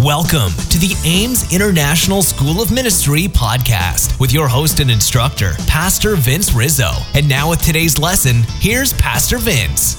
Welcome to the Ames International School of Ministry podcast with your host and instructor, Pastor Vince Rizzo. And now with today's lesson, here's Pastor Vince.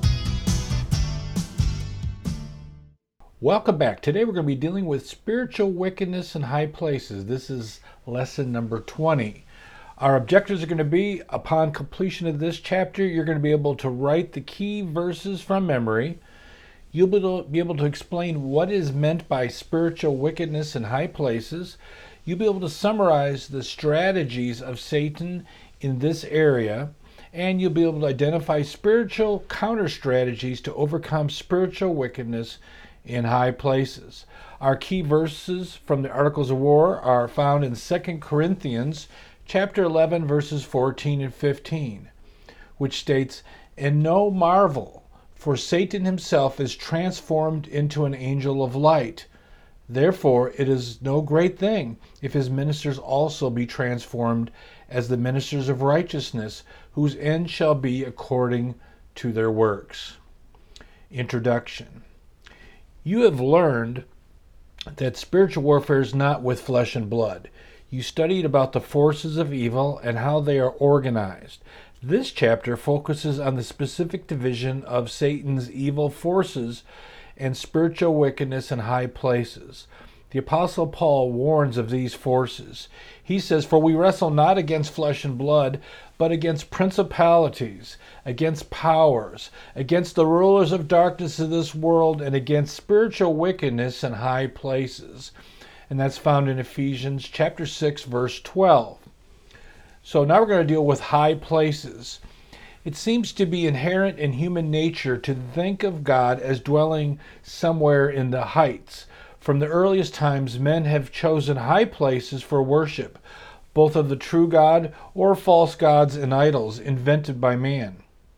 Welcome back. Today we're going to be dealing with spiritual wickedness in high places. This is lesson number 20. Our objectives are going to be, upon completion of this chapter, you're going to be able to write the key verses from memory. You'll be able to explain what is meant by spiritual wickedness in high places. You'll be able to summarize the strategies of Satan in this area, and you'll be able to identify spiritual counter strategies to overcome spiritual wickedness in high places. Our key verses from the Articles of War are found in 2 Corinthians chapter 11, verses 14 and 15, which states, "And no marvel, for Satan himself is transformed into an angel of light. Therefore it is no great thing if his ministers also be transformed as the ministers of righteousness, whose end shall be according to their works." Introduction. You have learned that spiritual warfare is not with flesh and blood. You studied about the forces of evil and how they are organized. This chapter focuses on the specific division of Satan's evil forces and spiritual wickedness in high places. The Apostle Paul warns of these forces. He says, "For we wrestle not against flesh and blood, but against principalities, against powers, against the rulers of darkness of this world, and against spiritual wickedness in high places." And that's found in Ephesians chapter 6, verse 12. So now we're going to deal with high places. It seems to be inherent in human nature to think of God as dwelling somewhere in the heights. From the earliest times, men have chosen high places for worship, both of the true God or false gods and idols invented by man.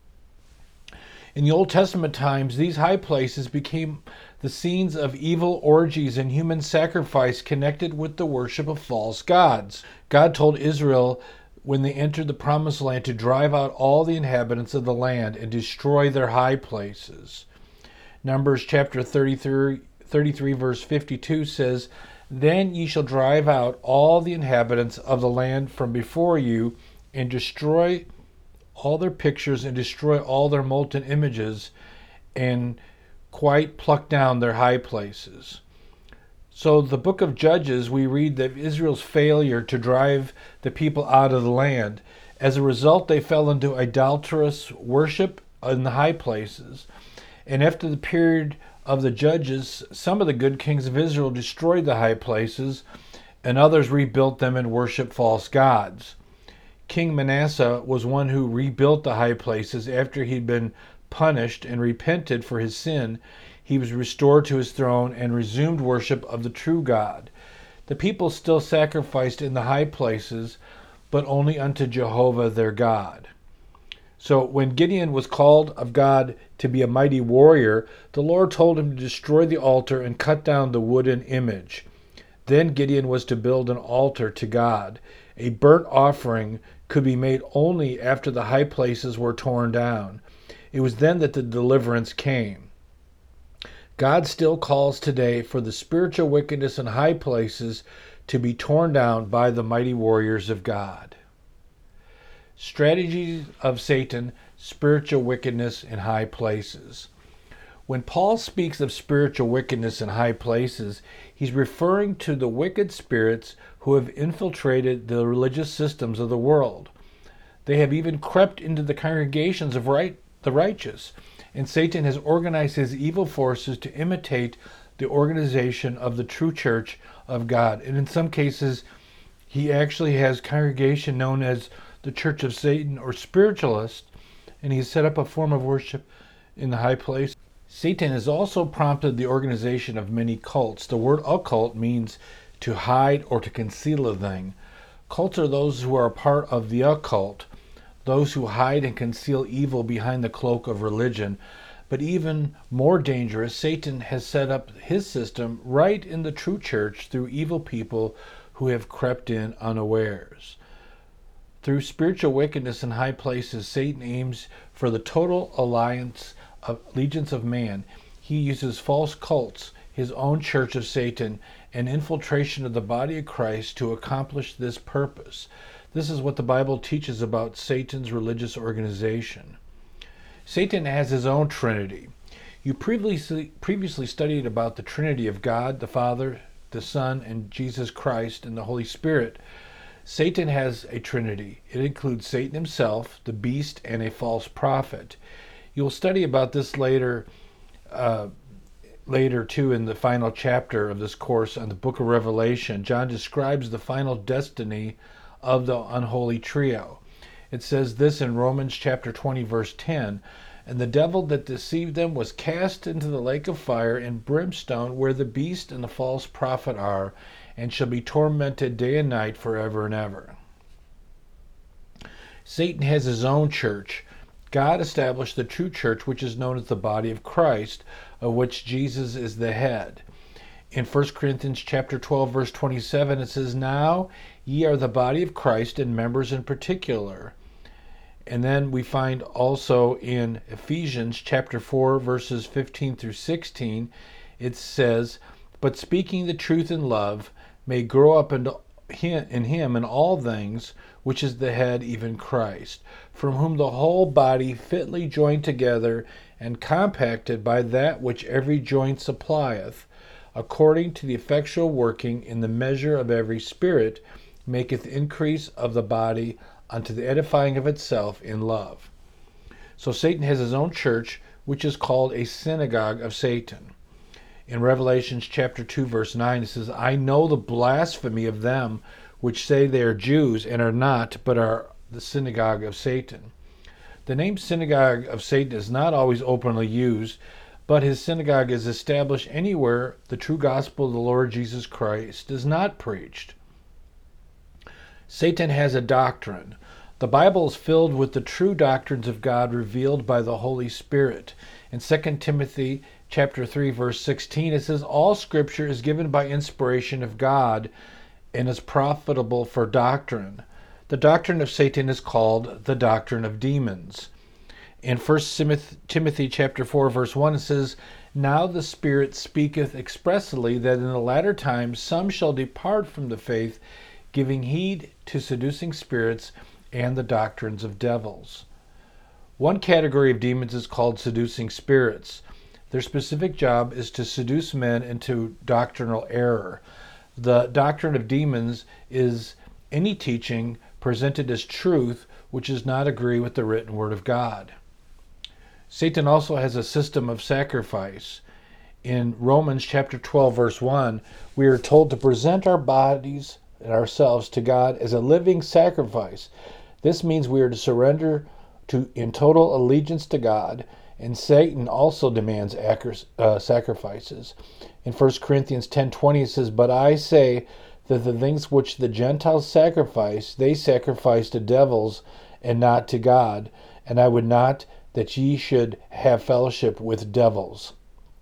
In the Old Testament times, these high places became the scenes of evil orgies and human sacrifice connected with the worship of false gods. God told Israel when they entered the promised land to drive out all the inhabitants of the land and destroy their high places. Numbers chapter 33 verse 52 says, "Then ye shall drive out all the inhabitants of the land from before you, and destroy all their pictures, and destroy all their molten images, and quite pluck down their high places." So the book of Judges, we read that Israel's failure to drive the people out of the land. As a result, they fell into idolatrous worship in the high places. And after the period of the Judges, some of the good kings of Israel destroyed the high places, and others rebuilt them and worshiped false gods. King Manasseh was one who rebuilt the high places after he'd been punished and repented for his sin. He was restored to his throne and resumed worship of the true God. The people still sacrificed in the high places, but only unto Jehovah their God. So when Gideon was called of God to be a mighty warrior, the Lord told him to destroy the altar and cut down the wooden image. Then Gideon was to build an altar to God. A burnt offering could be made only after the high places were torn down. It was then that the deliverance came. God still calls today for the spiritual wickedness in high places to be torn down by the mighty warriors of God. Strategies of Satan, spiritual wickedness in high places. When Paul speaks of spiritual wickedness in high places, he's referring to the wicked spirits who have infiltrated the religious systems of the world. They have even crept into the congregations of the righteous, and Satan has organized his evil forces to imitate the organization of the true church of God. And in some cases, he actually has congregation known as the Church of Satan or spiritualists, and he's set up a form of worship in the high place. Satan has also prompted the organization of many cults. The word occult means to hide or to conceal a thing. Cults are those who are a part of the occult, those who hide and conceal evil behind the cloak of religion. But even more dangerous, Satan has set up his system right in the true church through evil people who have crept in unawares. Through spiritual wickedness in high places, Satan aims for the total allegiance of man. He uses false cults his own church of Satan and infiltration of the body of Christ to accomplish this purpose. This is what the Bible teaches about Satan's religious organization. Satan has his own trinity. You previously studied about the Trinity of God, the Father, the Son, and Jesus Christ, and the Holy Spirit. Satan has a trinity. It includes Satan himself, the beast, and a false prophet. You'll study about this later too in the final chapter of this course on the book of Revelation. John describes the final destiny of the unholy trio. It says this in Romans chapter 20, verse 10, "And the devil that deceived them was cast into the lake of fire and brimstone, where the beast and the false prophet are, and shall be tormented day and night forever and ever." Satan has his own church. God established the true church, which is known as the body of Christ, of which Jesus is the head. In 1 Corinthians chapter 12, verse 27, it says, "Now ye are the body of Christ, and members in particular." And then we find also in Ephesians chapter 4, verses 15 through 16, it says, "But speaking the truth in love, may grow up in him in all things, which is the head, even Christ, from whom the whole body fitly joined together and compacted by that which every joint supplieth, according to the effectual working in the measure of every spirit, maketh increase of the body unto the edifying of itself in love." So Satan has his own church, which is called a synagogue of Satan. In Revelation chapter 2, verse 9, it says, "I know the blasphemy of them which say they are Jews and are not, but are the synagogue of Satan." The name synagogue of Satan is not always openly used, but his synagogue is established anywhere the true gospel of the Lord Jesus Christ is not preached. Satan has a doctrine. The Bible is filled with the true doctrines of God revealed by the Holy Spirit. In 2 Timothy chapter 3, verse 16, it says, "All scripture is given by inspiration of God and is profitable for doctrine." The doctrine of Satan is called the doctrine of demons. In 1 Timothy chapter 4, verse 1, it says, "Now the Spirit speaketh expressly that in the latter times some shall depart from the faith, giving heed to seducing spirits and the doctrines of devils." One category of demons is called seducing spirits. Their specific job is to seduce men into doctrinal error. The doctrine of demons is any teaching presented as truth which does not agree with the written word of God. Satan also has a system of sacrifice. In Romans chapter 12, verse 1, we are told to present our bodies and ourselves to God as a living sacrifice. This means we are to surrender in total allegiance to God, and Satan also demands sacrifices. In 1 Corinthians 10:20 it says, "But I say that the things which the Gentiles sacrifice, they sacrifice to devils and not to God, and I would not that ye should have fellowship with devils."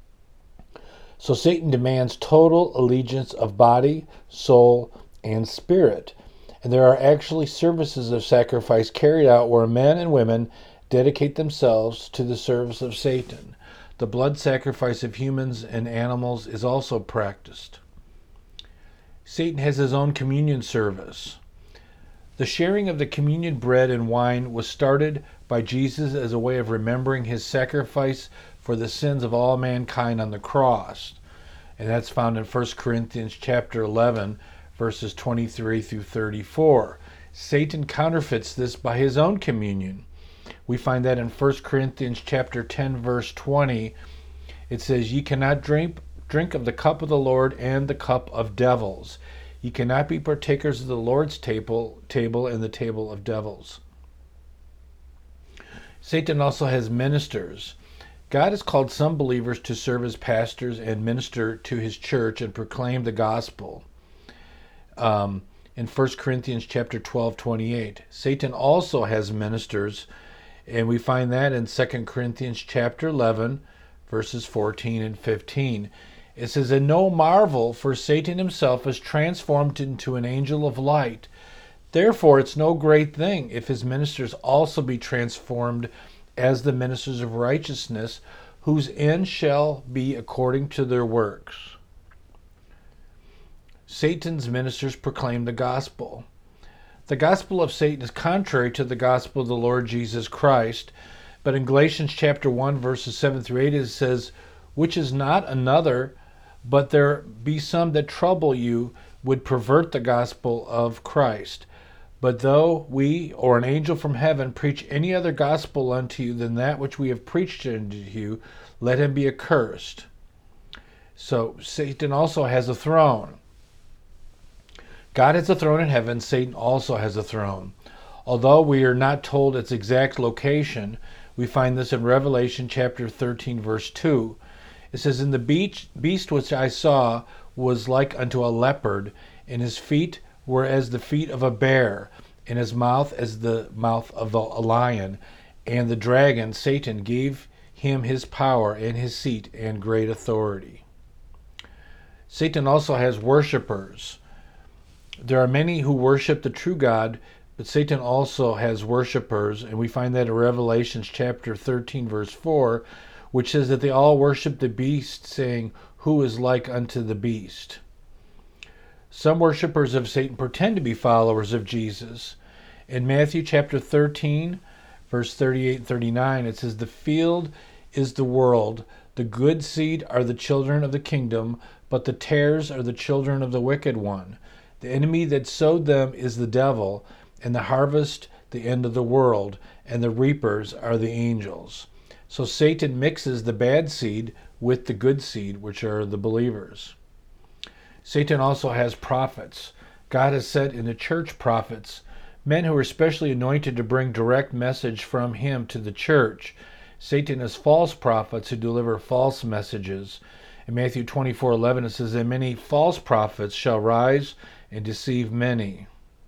So Satan demands total allegiance of body, soul, and spirit. And there are actually services of sacrifice carried out where men and women dedicate themselves to the service of Satan. The blood sacrifice of humans and animals is also practiced. Satan has his own communion service. The sharing of the communion bread and wine was started by Jesus as a way of remembering his sacrifice for the sins of all mankind on the cross. And that's found in 1 Corinthians chapter 11, verses 23 through 34. Satan counterfeits this by his own communion. We find that in 1 Corinthians chapter 10, verse 20. It says, "Ye cannot drink of the cup of the Lord and the cup of devils. Ye cannot be partakers of the Lord's table and the table of devils." Satan also has ministers. God has called some believers to serve as pastors and minister to his church and proclaim the gospel. In 1 Corinthians chapter 12:28, Satan also has ministers, and we find that in 2 Corinthians chapter 11, verses 14 and 15. It says, "And no marvel, for Satan himself is transformed into an angel of light. Therefore it's no great thing if his ministers also be transformed as the ministers of righteousness, whose end shall be according to their works. Satan's ministers proclaim the gospel. The gospel of Satan is contrary to the gospel of the Lord Jesus Christ, but in Galatians chapter 1, verses 7 through 8, it says, which is not another, but there be some that trouble you, would pervert the gospel of Christ. But though we or an angel from heaven preach any other gospel unto you than that which we have preached unto you, let him be accursed. So Satan also has a throne. God has a throne in heaven. Satan also has a throne. Although we are not told its exact location, we find this in Revelation chapter 13, verse 2. It says, and the beast which I saw was like unto a leopard, and his feet were as the feet of a bear, and his mouth as the mouth of a lion. And the dragon, Satan, gave him his power and his seat and great authority. Satan also has worshipers. There are many who worship the true God, but Satan also has worshipers, and we find that in Revelation chapter 13, verse 4, which says that they all worship the beast, saying, who is like unto the beast? Some worshipers of Satan pretend to be followers of Jesus. In Matthew chapter 13, verse 38 and 39, it says, the field is the world, the good seed are the children of the kingdom, but the tares are the children of the wicked one. The enemy that sowed them is the devil, and the harvest the end of the world, and the reapers are the angels. So Satan mixes the bad seed with the good seed, which are the believers. Satan also has prophets. God has set in the church prophets, men who are specially anointed to bring direct message from him to the church. Satan has false prophets who deliver false messages. In Matthew 24:11 it says, and many false prophets shall rise and deceive many.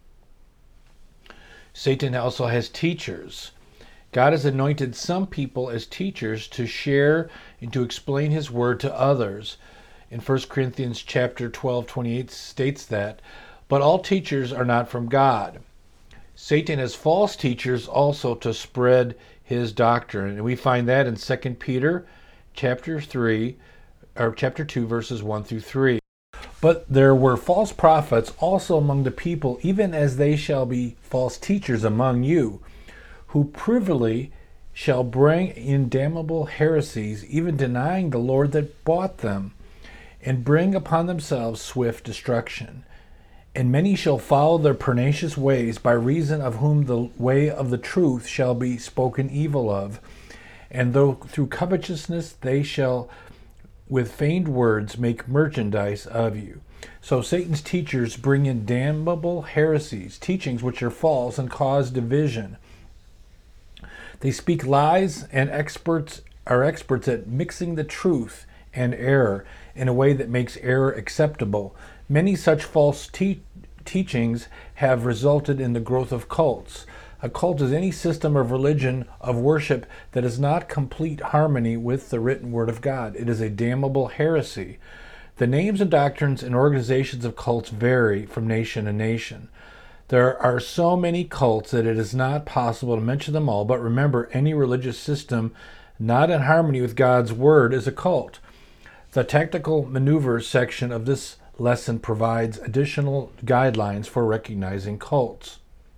Satan also has teachers. God has anointed some people as teachers to share and to explain his word to others. In 1 Corinthians chapter 12:28 states that, but all teachers are not from God. Satan has false teachers also to spread his doctrine, and we find that in 2 Peter chapter 2, verses 1 through 3. But there were false prophets also among the people, even as they shall be false teachers among you, who privily shall bring in damnable heresies, even denying the Lord that bought them, and bring upon themselves swift destruction. And many shall follow their pernicious ways, by reason of whom the way of the truth shall be spoken evil of. And though through covetousness they shall with feigned words make merchandise of you. So Satan's teachers bring in damnable heresies, teachings which are false and cause division. They speak lies and are experts at mixing the truth and error in a way that makes error acceptable. Many such false teachings have resulted in the growth of cults. A cult is any system of religion, of worship, that is not complete harmony with the written word of God. It is a damnable heresy. The names and doctrines and organizations of cults vary from nation to nation. There are so many cults that it is not possible to mention them all, but remember, any religious system not in harmony with God's word is a cult. The tactical maneuvers section of this lesson provides additional guidelines for recognizing cults.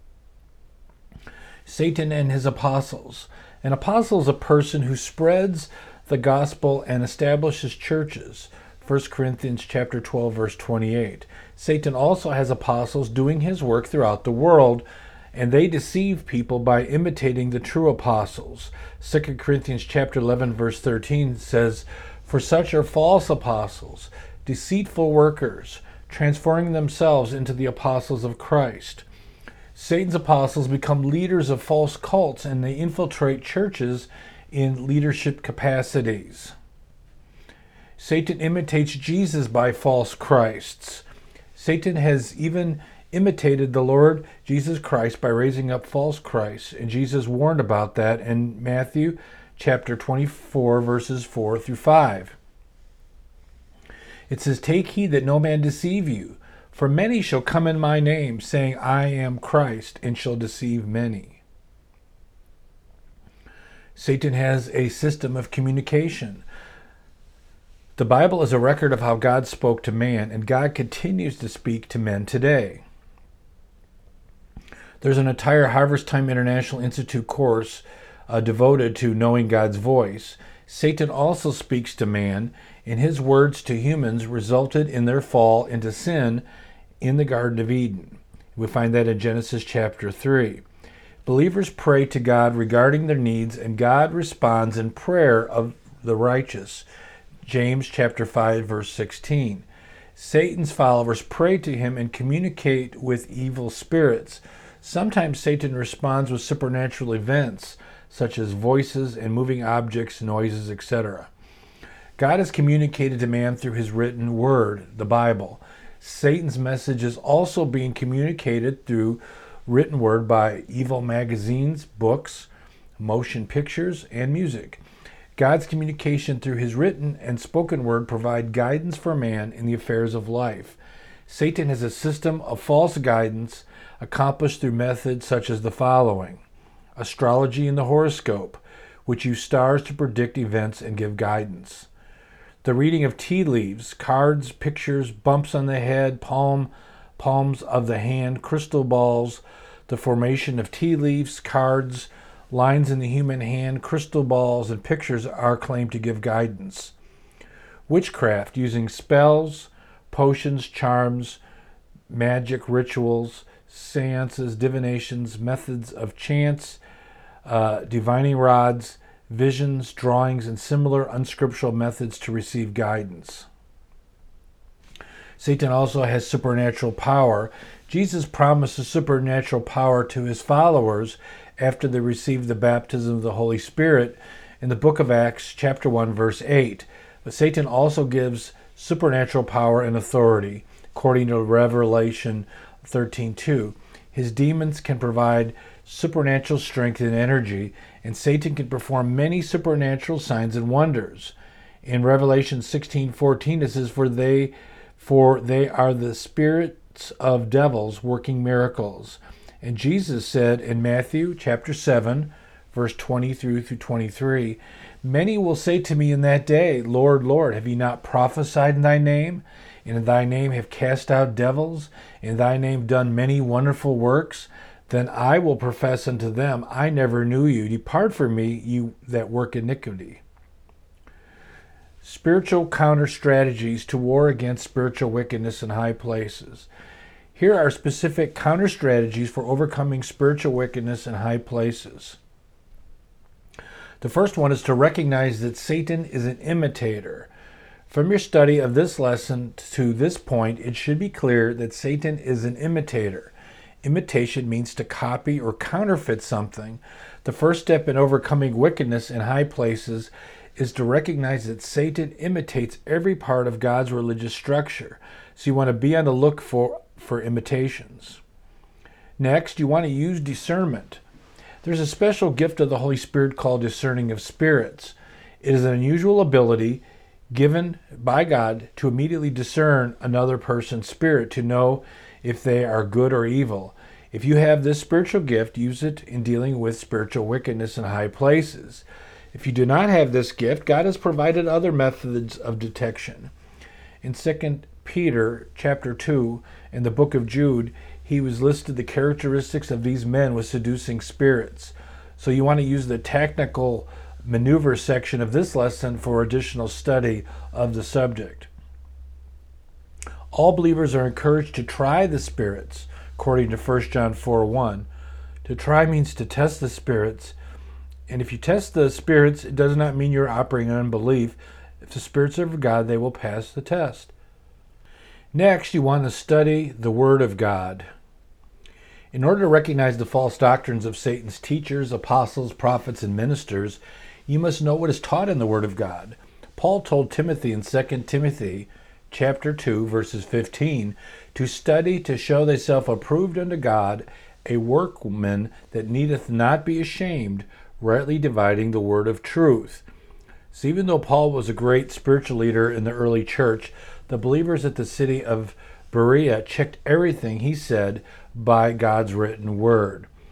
Satan and his apostles. An apostle is a person who spreads the gospel and establishes churches. 1 Corinthians chapter 12, verse 28. Satan also has apostles doing his work throughout the world, and they deceive people by imitating the true apostles. 2 Corinthians chapter 11, verse 13 says, for such are false apostles, deceitful workers, transforming themselves into the apostles of Christ. Satan's apostles become leaders of false cults, and they infiltrate churches in leadership capacities. Satan imitates Jesus by false Christs. Satan has even imitated the Lord Jesus Christ by raising up false Christs, and Jesus warned about that in Matthew chapter 24, verses 4 through 5. It says, take heed that no man deceive you, for many shall come in my name, saying, I am Christ, and shall deceive many. Satan has a system of communication. The Bible is a record of how God spoke to man, and God continues to speak to men today. There's an entire Harvest Time International Institute course devoted to knowing God's voice. Satan also speaks to man, and his words to humans resulted in their fall into sin in the Garden of Eden. We find that in Genesis chapter 3. Believers pray to God regarding their needs, and God responds in prayer of the righteous. James chapter 5, verse 16. Satan's followers pray to him and communicate with evil spirits. Sometimes Satan responds with supernatural events, such as voices and moving objects, noises, etc. God has communicated to man through his written word, the Bible. Satan's message is also being communicated through written word by evil magazines, books, motion pictures, and music. God's communication through his written and spoken word provide guidance for man in the affairs of life. Satan has a system of false guidance accomplished through methods such as the following: astrology and the horoscope, which use stars to predict events and give guidance; the reading of tea leaves, cards, pictures, bumps on the head, palms of the hand, crystal balls, the formation of tea leaves, cards, lines in the human hand, crystal balls, and pictures are claimed to give guidance. Witchcraft, using spells, potions, charms, magic rituals, seances, divinations, methods of chance, divining rods, visions, drawings, and similar unscriptural methods to receive guidance. Satan also has supernatural power. Jesus promises supernatural power to his followers after they receive the baptism of the Holy Spirit in the book of Acts, chapter 1, verse 8. But Satan also gives supernatural power and authority, according to Revelation 13:2. His demons can provide supernatural strength and energy, and Satan can perform many supernatural signs and wonders. In Revelation 16:14, it says, For they are the spirits of devils working miracles. And Jesus said in Matthew chapter 7, verse 20 through 23, Many will say to me in that day, Lord, Lord, have ye not prophesied in thy name? And in thy name have cast out devils? In thy name done many wonderful works? Then I will profess unto them, I never knew you. Depart from me, you that work iniquity. Spiritual counter strategies to war against spiritual wickedness in high places. Here are specific counter strategies for overcoming spiritual wickedness in high places. The first one is to recognize that Satan is an imitator. From your study of this lesson to this point, it should be clear that Satan is an imitator. Imitation means to copy or counterfeit something. The first step in overcoming wickedness in high places is to recognize that Satan imitates every part of God's religious structure. So you want to be on the look for imitations. Next, you want to use discernment. There's a special gift of the Holy Spirit called discerning of spirits. It is an unusual ability given by God to immediately discern another person's spirit, to know if they are good or evil. If you have this spiritual gift, use it in dealing with spiritual wickedness in high places. If you do not have this gift, God has provided other methods of detection. In 2 Peter chapter 2 and the book of Jude, he was listed the characteristics of these men with seducing spirits. So you want to use the technical maneuver section of this lesson for additional study of the subject. All believers are encouraged to try the spirits, according to 1 John 4:1. To try means to test the spirits. And if you test the spirits, it does not mean you're operating in unbelief. If the spirits are of God, they will pass the test. Next, you want to study the Word of God. In order to recognize the false doctrines of Satan's teachers, apostles, prophets, and ministers, you must know what is taught in the Word of God. Paul told Timothy in 2 Timothy chapter 2, verses 15, to study to show thyself approved unto God, a workman that needeth not be ashamed, rightly dividing the word of truth. So even though Paul was a great spiritual leader in the early church, the believers at the city of Berea checked everything he said by God's written word.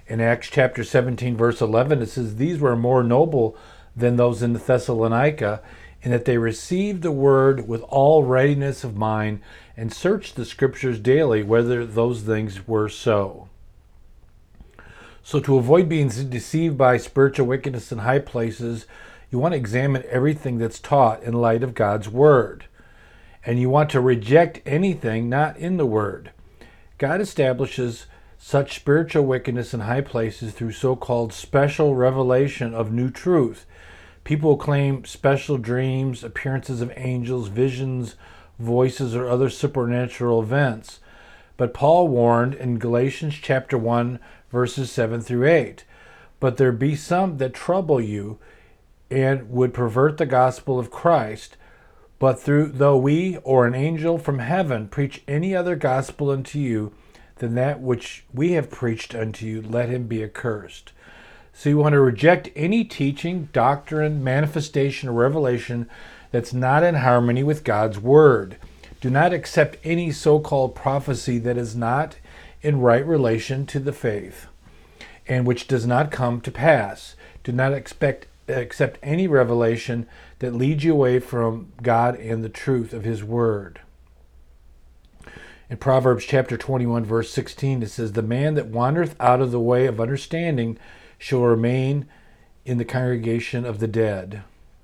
In Acts chapter 17, verse 11, it says, "These were more noble than those in Thessalonica, in that they received the word with all readiness of mind and searched the scriptures daily whether those things were so." So to avoid being deceived by spiritual wickedness in high places, you want to examine everything that's taught in light of God's word. And you want to reject anything not in the word. God establishes such spiritual wickedness in high places through so-called special revelation of new truth. People claim special dreams, appearances of angels, visions, voices, or other supernatural events. But Paul warned in Galatians chapter 1, verses 7 through 8, "But there be some that trouble you and would pervert the gospel of Christ. But though we or an angel from heaven preach any other gospel unto you than that which we have preached unto you, let him be accursed." So you want to reject any teaching, doctrine, manifestation, or revelation that's not in harmony with God's word. Do not accept any so-called prophecy that is not in right relation to the faith and which does not come to pass. Do not accept any revelation that leads you away from God and the truth of his word. In Proverbs chapter 21, verse 16, it says, "The man that wandereth out of the way of understanding shall remain in the congregation of the dead."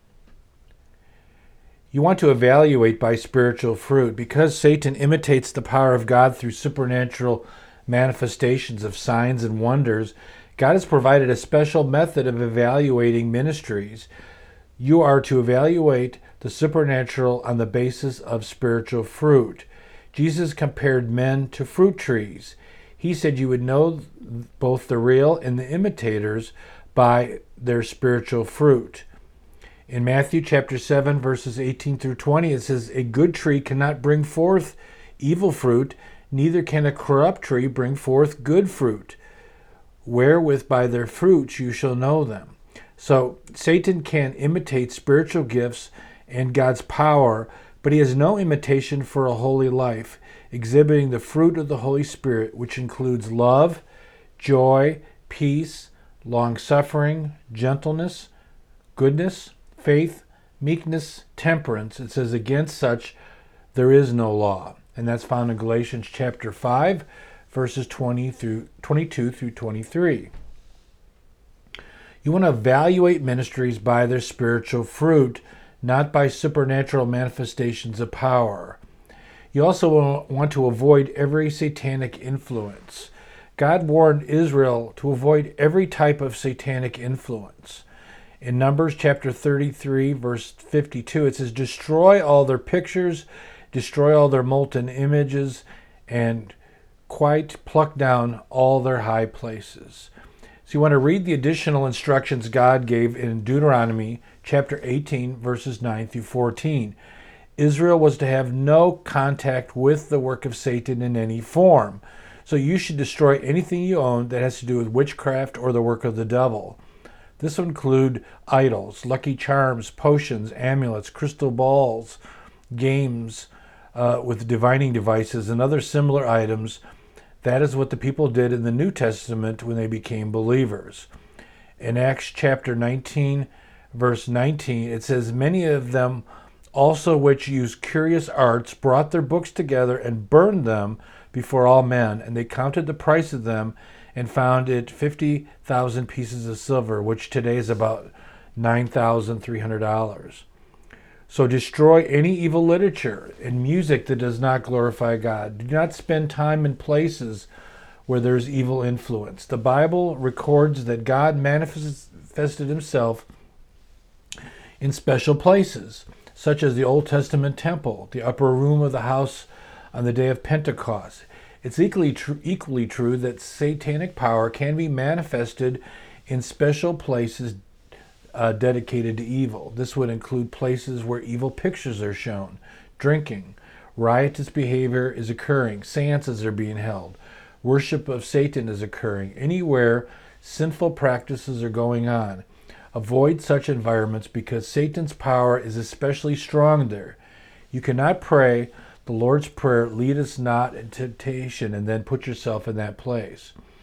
You want to evaluate by spiritual fruit. Because Satan imitates the power of God through supernatural manifestations of signs and wonders, God has provided a special method of evaluating ministries. You are to evaluate the supernatural on the basis of spiritual fruit. Jesus compared men to fruit trees. He said you would know both the real and the imitators by their spiritual fruit. In Matthew chapter 7, verses 18 through 20, it says, "A good tree cannot bring forth evil fruit, neither can a corrupt tree bring forth good fruit. Wherewith by their fruits you shall know them." So Satan can imitate spiritual gifts and God's power, but he has no imitation for a holy life, exhibiting the fruit of the Holy Spirit, which includes love, joy, peace, long-suffering, gentleness, goodness, faith, meekness, temperance. It says, "Against such there is no law." And that's found in Galatians chapter 5, verses 22 through 23. You want to evaluate ministries by their spiritual fruit, not by supernatural manifestations of power. You also want to avoid every satanic influence. God warned Israel to avoid every type of satanic influence. In Numbers chapter 33, verse 52, it says, "Destroy all their pictures, destroy all their molten images, and quite pluck down all their high places." So you want to read the additional instructions God gave in Deuteronomy chapter 18, verses 9 through 14. Israel was to have no contact with the work of Satan in any form. So you should destroy anything you own that has to do with witchcraft or the work of the devil. This will include idols, lucky charms, potions, amulets, crystal balls, games with divining devices, and other similar items. That is what the people did in the New Testament when they became believers. In Acts chapter 19, verse 19, it says, "Many of them also which used curious arts brought their books together and burned them before all men, and they counted the price of them and found it 50,000 pieces of silver, which today is about $9,300. So destroy any evil literature and music that does not glorify God. Do not spend time in places where there's evil influence. The Bible records that God manifested himself in special places, such as the Old Testament temple, the upper room of the house on the day of Pentecost. It's equally true that satanic power can be manifested in special places dedicated to evil. This would include places where evil pictures are shown, drinking, riotous behavior is occurring, seances are being held, worship of Satan is occurring, anywhere sinful practices are going on. Avoid such environments because Satan's power is especially strong there. You cannot pray the Lord's Prayer, "Lead us not into temptation," and then put yourself in that place.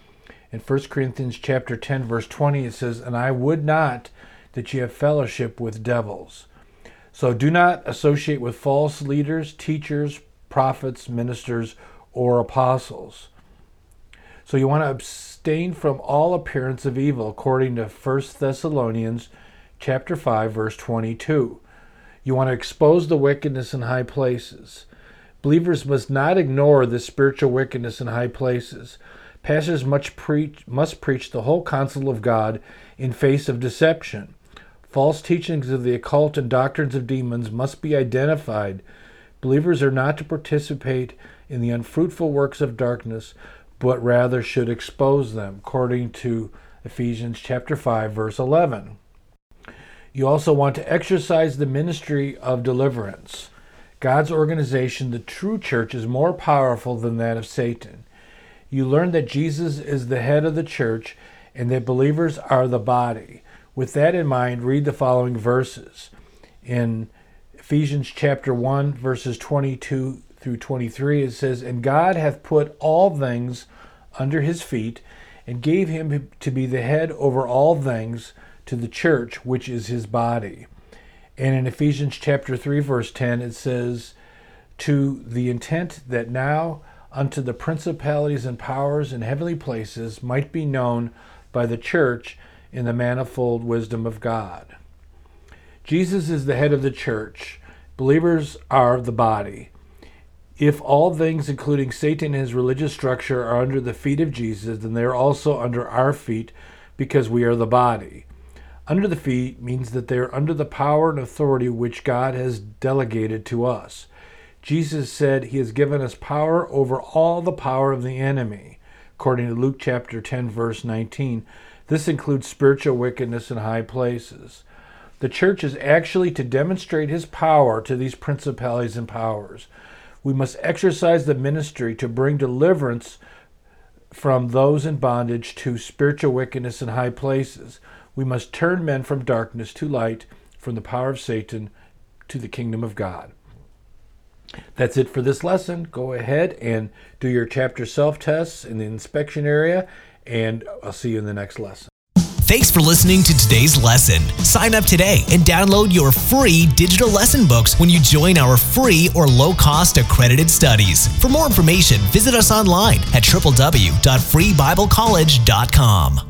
In 1 Corinthians chapter 10, verse 20, it says, "And I would not that ye have fellowship with devils." So do not associate with false leaders, teachers, prophets, ministers, or apostles. So you want to abstain from all appearance of evil, according to 1 Thessalonians chapter 5, verse 22. You want to expose the wickedness in high places. Believers must not ignore the spiritual wickedness in high places. Pastors must preach the whole counsel of God in face of deception. False teachings of the occult and doctrines of demons must be identified. Believers are not to participate in the unfruitful works of darkness, but rather should expose them, according to Ephesians chapter 5, verse 11. You also want to exercise the ministry of deliverance. God's organization, the true church, is more powerful than that of Satan. You learn that Jesus is the head of the church and that believers are the body. With that in mind, read the following verses. In Ephesians chapter 1, verses 22 through 23, it says, "And God hath put all things under his feet, and gave him to be the head over all things to the church, which is his body." And in Ephesians chapter 3, verse 10, it says, "To the intent that now unto the principalities and powers in heavenly places might be known by the church in the manifold wisdom of God." Jesus is the head of the church. Believers are the body. If all things, including Satan and his religious structure, are under the feet of Jesus, then they are also under our feet because we are the body. Under the feet means that they are under the power and authority which God has delegated to us. Jesus said he has given us power over all the power of the enemy, according to Luke chapter 10, verse 19. This includes spiritual wickedness in high places. The church is actually to demonstrate his power to these principalities and powers. We must exercise the ministry to bring deliverance from those in bondage to spiritual wickedness in high places. We must turn men from darkness to light, from the power of Satan to the kingdom of God. That's it for this lesson. Go ahead and do your chapter self-tests in the inspection area, and I'll see you in the next lesson. Thanks for listening to today's lesson. Sign up today and download your free digital lesson books when you join our free or low-cost accredited studies. For more information, visit us online at www.freebiblecollege.com.